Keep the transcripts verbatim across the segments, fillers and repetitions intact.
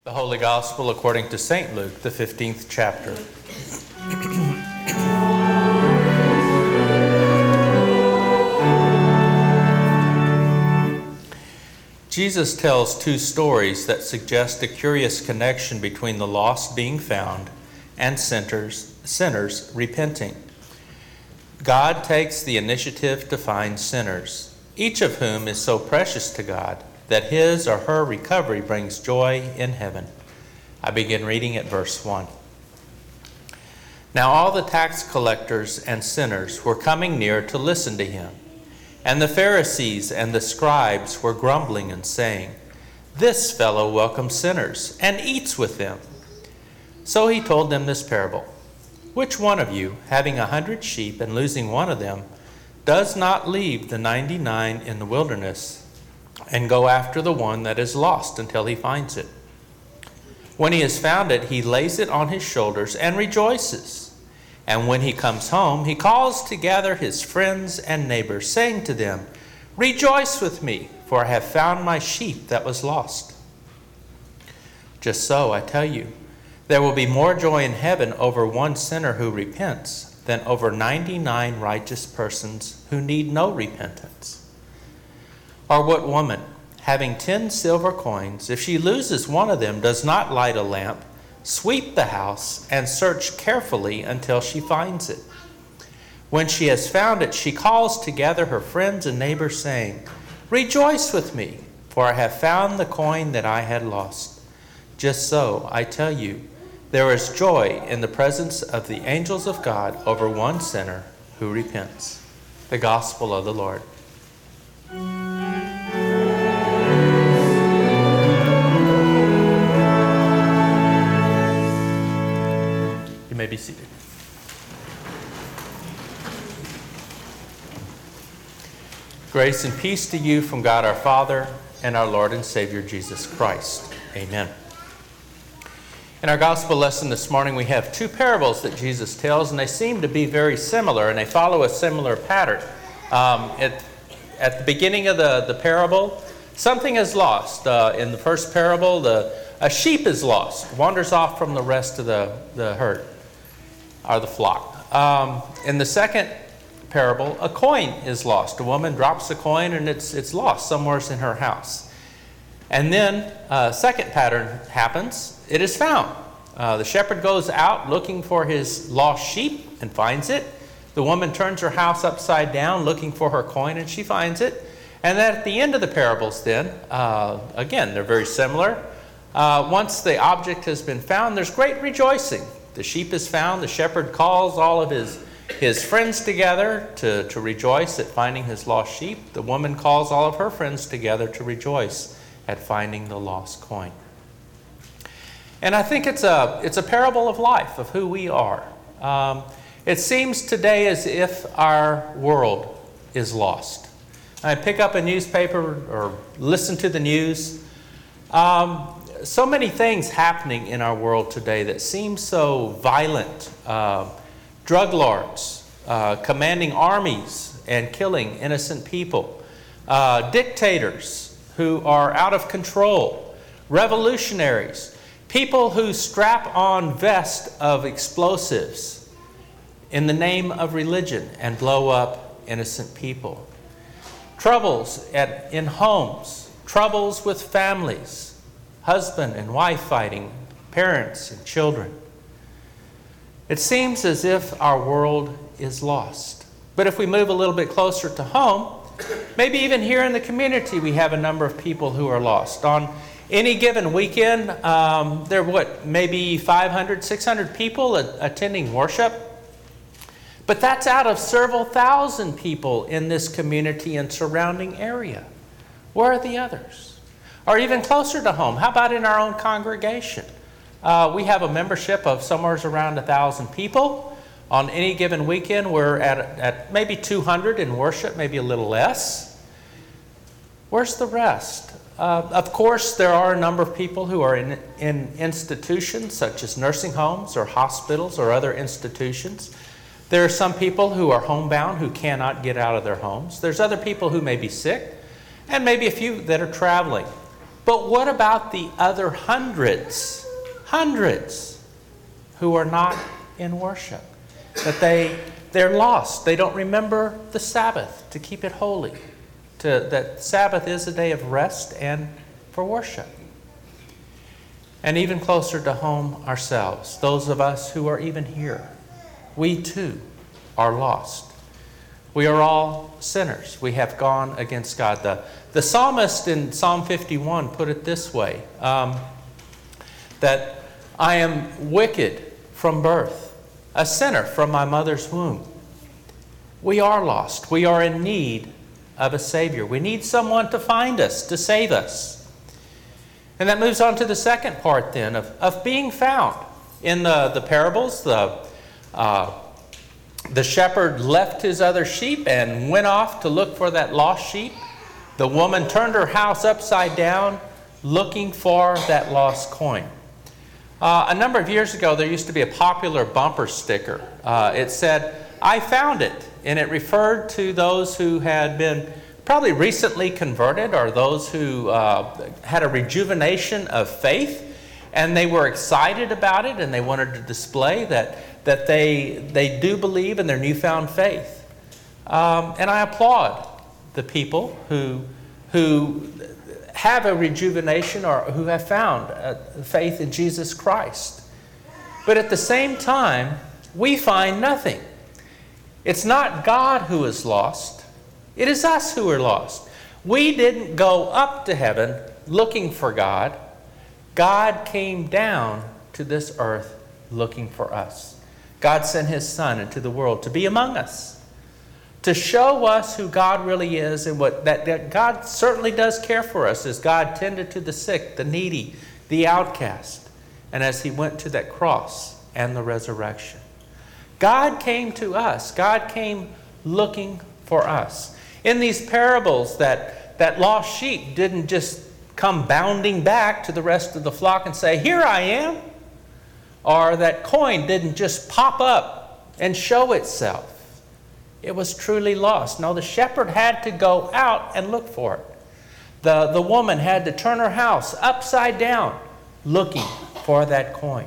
The Holy Gospel according to Saint Luke, the fifteenth chapter. Jesus tells two stories that suggest a curious connection between the lost being found and sinners, sinners repenting. God takes the initiative to find sinners, each of whom is so precious to God that his or her recovery brings joy in heaven. I begin reading at verse one. Now all the tax collectors and sinners were coming near to listen to him. And the Pharisees and the scribes were grumbling and saying, "This fellow welcomes sinners and eats with them." So he told them this parable. Which one of you, having a hundred sheep and losing one of them, does not leave the ninety-nine in the wilderness and go after the one that is lost until he finds it? When he has found it, he lays it on his shoulders and rejoices. And when he comes home, he calls together his friends and neighbors, saying to them, "Rejoice with me, for I have found my sheep that was lost." Just so, I tell you, there will be more joy in heaven over one sinner who repents than over ninety-nine righteous persons who need no repentance. Or what woman, having ten silver coins, if she loses one of them, does not light a lamp, sweep the house, and search carefully until she finds it? When she has found it, she calls together her friends and neighbors, saying, "Rejoice with me, for I have found the coin that I had lost." Just so, I tell you, there is joy in the presence of the angels of God over one sinner who repents. The Gospel of the Lord. You may be seated. Grace and peace to you from God our Father and our Lord and Savior Jesus Christ. Amen. In our gospel lesson this morning, we have two parables that Jesus tells, and they seem to be very similar, and they follow a similar pattern. Um, at, at the beginning of the, the parable, something is lost. Uh, in the first parable, the, a sheep is lost, wanders off from the rest of the, the herd, or the flock. Um, in the second parable, a coin is lost. A woman drops a coin, and it's, it's lost somewhere in her house. And then a second pattern happens. It is found. Uh, the shepherd goes out looking for his lost sheep and finds it. The woman turns her house upside down looking for her coin, and she finds it. And then at the end of the parables then, uh, again, they're very similar. Uh, once the object has been found, there's great rejoicing. The sheep is found. The shepherd calls all of his, his friends together to, to rejoice at finding his lost sheep. The woman calls all of her friends together to rejoice at finding the lost coin. And I think it's a, it's a parable of life, of who we are. Um, it seems today as if our world is lost. I pick up a newspaper or listen to the news. Um, so many things happening in our world today that seem so violent. Uh, drug lords uh, commanding armies and killing innocent people. Uh, dictators who are out of control. Revolutionaries. People who strap on vests of explosives in the name of religion and blow up innocent people. Troubles at, in homes, troubles with families, husband and wife fighting, parents and children. It seems as if our world is lost. But if we move a little bit closer to home, maybe even here in the community we have a number of people who are lost. On any given weekend, um, there are what, maybe five hundred, six hundred people a- attending worship. But that's out of several thousand people in this community and surrounding area. Where are the others? Or even closer to home, how about in our own congregation? Uh, we have a membership of somewhere around one thousand people. On any given weekend, we're at, at maybe two hundred in worship, maybe a little less. Where's the rest? Uh, of course, there are a number of people who are in, in institutions such as nursing homes or hospitals or other institutions. There are some people who are homebound who cannot get out of their homes. There's other people who may be sick, and maybe a few that are traveling. But what about the other hundreds, hundreds who are not in worship? That they, they're lost. They don't remember the Sabbath to keep it holy. To, that Sabbath is a day of rest and for worship. And even closer to home ourselves, those of us who are even here, we too are lost. We are all sinners. We have gone against God. The, the psalmist in Psalm fifty-one put it this way, um, that I am wicked from birth, a sinner from my mother's womb. We are lost. We are in need of a Savior. We need someone to find us, to save us. And that moves on to the second part then of, of being found. In the, the parables, the, uh, the shepherd left his other sheep and went off to look for that lost sheep. The woman turned her house upside down looking for that lost coin. Uh, a number of years ago, there used to be a popular bumper sticker. Uh, it said, I found it. And it referred to those who had been probably recently converted or those who uh, had a rejuvenation of faith, and they were excited about it and they wanted to display that, that they, they do believe in their newfound faith. Um, and I applaud the people who, who have a rejuvenation or who have found a faith in Jesus Christ. But at the same time, we find nothing. It's not God who is lost. It is us who are lost. We didn't go up to heaven looking for God. God came down to this earth looking for us. God sent His Son into the world to be among us, to show us who God really is and what that, that God certainly does care for us as God tended to the sick, the needy, the outcast, and as He went to that cross and the resurrection. God came to us. God came looking for us. In these parables, that, that lost sheep didn't just come bounding back to the rest of the flock and say, here I am. Or that coin didn't just pop up and show itself. It was truly lost. No, the shepherd had to go out and look for it. The, the woman had to turn her house upside down looking for that coin.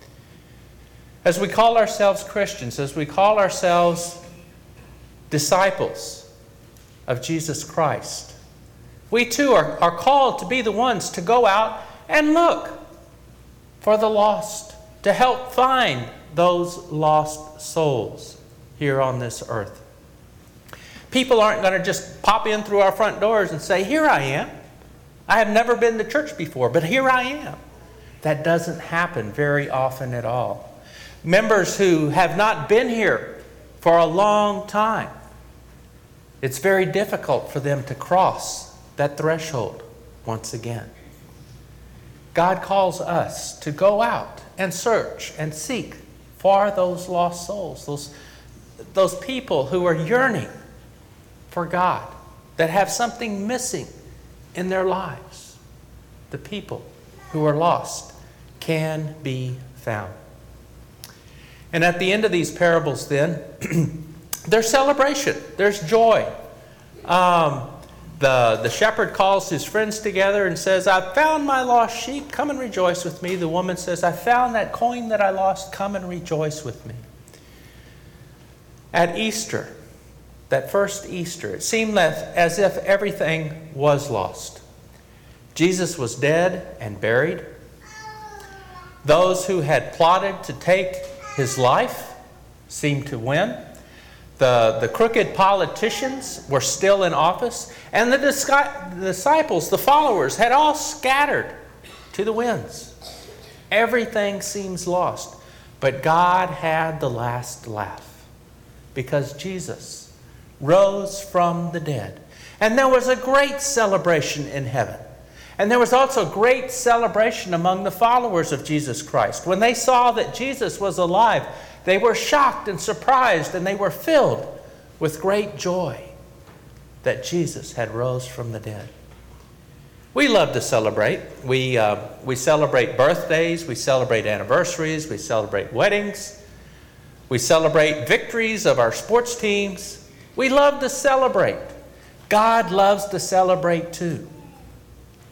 As we call ourselves Christians, as we call ourselves disciples of Jesus Christ, we too are, are called to be the ones to go out and look for the lost, to help find those lost souls here on this earth. People aren't going to just pop in through our front doors and say, here I am. I have never been to church before, but here I am. That doesn't happen very often at all. Members who have not been here for a long time, it's very difficult for them to cross that threshold once again. God calls us to go out and search and seek for those lost souls, those, those people who are yearning for God, that have something missing in their lives. The people who are lost can be found. And at the end of these parables then, there's celebration. There's joy. Um, the, the shepherd calls his friends together and says, I found my lost sheep. Come and rejoice with me. The woman says, I found that coin that I lost. Come and rejoice with me. At Easter, that first Easter, it seemed as if everything was lost. Jesus was dead and buried. Those who had plotted to take His life seemed to win. The, the crooked politicians were still in office, and the disciples, the followers, had all scattered to the winds. Everything seems lost, but God had the last laugh because Jesus rose from the dead. And there was a great celebration in heaven. And there was also great celebration among the followers of Jesus Christ. When they saw that Jesus was alive, they were shocked and surprised, and they were filled with great joy that Jesus had rose from the dead. We love to celebrate. We, uh, we celebrate birthdays, we celebrate anniversaries, we celebrate weddings, we celebrate victories of our sports teams. We love to celebrate. God loves to celebrate too.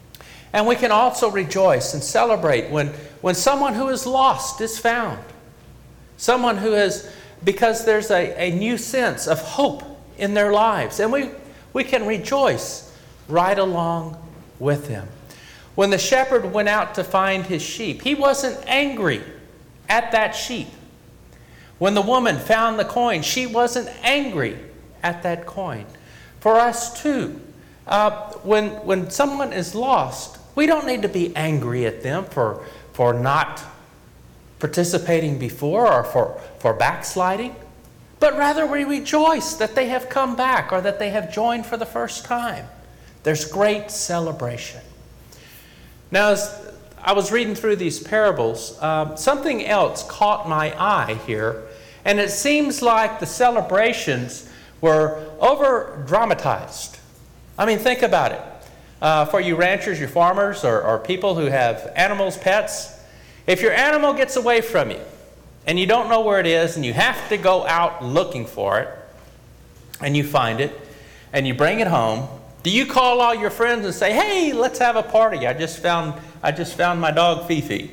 And we can also rejoice and celebrate when, when someone who is lost is found. Someone who has, because there's a, a new sense of hope in their lives. And we, we can rejoice right along with them. When the shepherd went out to find his sheep, he wasn't angry at that sheep. When the woman found the coin, she wasn't angry at that coin. For us too, uh, when, when someone is lost, we don't need to be angry at them for, for not participating before or for, for backsliding, but rather we rejoice that they have come back or that they have joined for the first time. There's great celebration. Now, as I was reading through these parables, um, something else caught my eye here, and it seems like the celebrations were over-dramatized. I mean, think about it. Uh, for you ranchers, you farmers, or, or people who have animals, pets, if your animal gets away from you and you don't know where it is and you have to go out looking for it and you find it and you bring it home, do you call all your friends and say, hey, let's have a party. I just found, I just found my dog Fifi.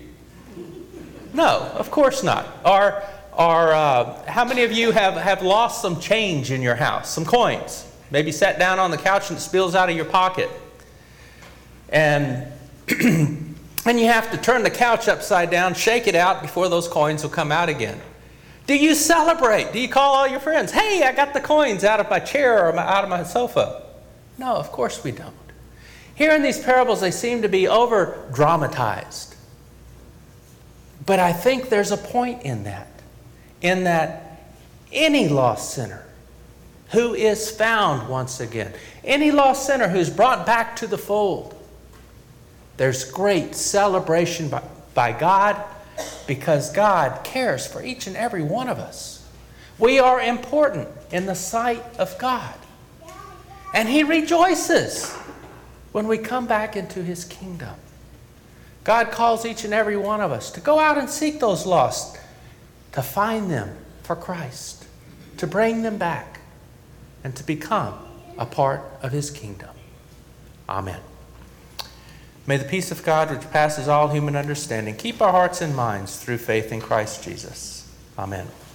No, of course not. Or, or uh, how many of you have, have lost some change in your house, some coins? Maybe sat down on the couch and it spills out of your pocket. And, and you have to turn the couch upside down, shake it out before those coins will come out again. Do you celebrate? Do you call all your friends? Hey, I got the coins out of my chair or my, out of my sofa. No, of course we don't. Here in these parables, they seem to be over-dramatized. But I think there's a point in that, in that any lost sinner who is found once again, any lost sinner who's brought back to the fold, there's great celebration by, by God because God cares for each and every one of us. We are important in the sight of God. And He rejoices when we come back into His kingdom. God calls each and every one of us to go out and seek those lost, to find them for Christ, to bring them back, and to become a part of His kingdom. Amen. May the peace of God, which passes all human understanding, keep our hearts and minds through faith in Christ Jesus. Amen.